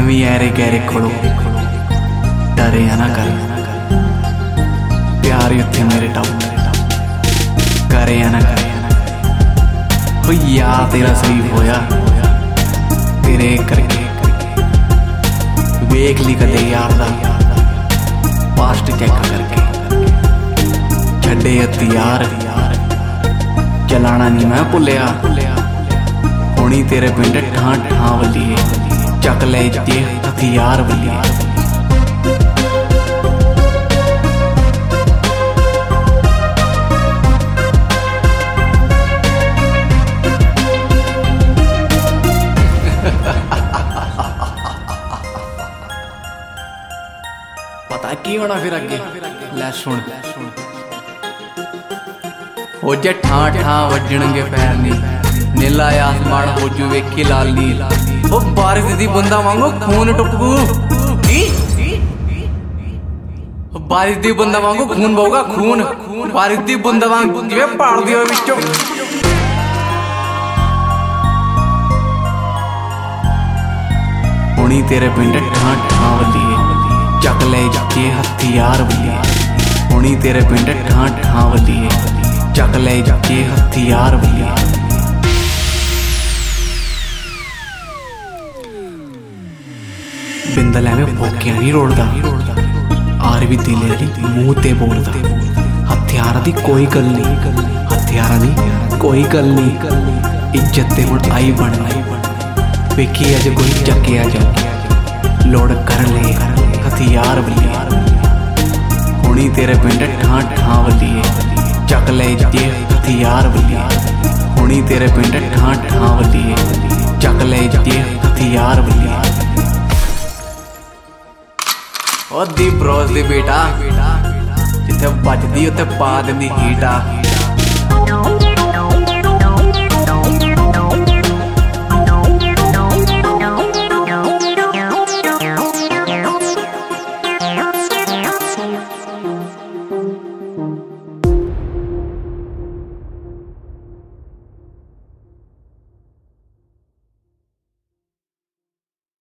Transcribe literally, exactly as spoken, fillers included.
ਐਵੇਂ ਐਰੇ ਗਹਿਰੇ ਖੜੋ ਡਰਿਆ ਨਾ ਕਰ प्यार उत्थे मेरे टाउ करे ना करे हो यार तेरा शरीफ होया तेरे करके वेख ली कदे यार दा पास्ट चेक करके छड्डे हथियार चलाना नहीं मैं भुलिया हुणी तेरे पिंड ठां ठां वलीए चक ले जे हथियार वलीए पता की होना फिर अगे लै सुन हो जे ठां ठां वजणगे पैर नी नीला आसमान हो जू वेखी लाली ओ बारिश दी बूंदा वांगू खून टुपकू बारिश दी बूंदा वांगू खून बहूगा खून बारिश दी बूंदा वांगू जिवें पाड़ दियो विचों हुणी तेरे पिंड ठां ठां वलीए चक ले जे हथियार वलीए हुणी तेरे पिंड ठां ठां वलीए चक ले जे हथियार वलीए बिंदल एवें फोकिया नहीं रोड़दा आर भी दिले दी मूंह ते बोलदा हथियार दी कोई गल नहीं हथियार दी कोई गल नहीं इज्जत ते हुण आई बनना वेखी अज कोई चकिया जाओ लोड़ कर ले हथियार वलीए हुणी तेरे पिंड ठां ठां वलीए चक ले जे हथियार वलीए हुणी तेरे पिंड ठां ठां वलीए चक ले जे हथियार वलीए ओ दी ब्रोस दी बेटा जिथे बजदी उत्थे पा दिंदी हीटा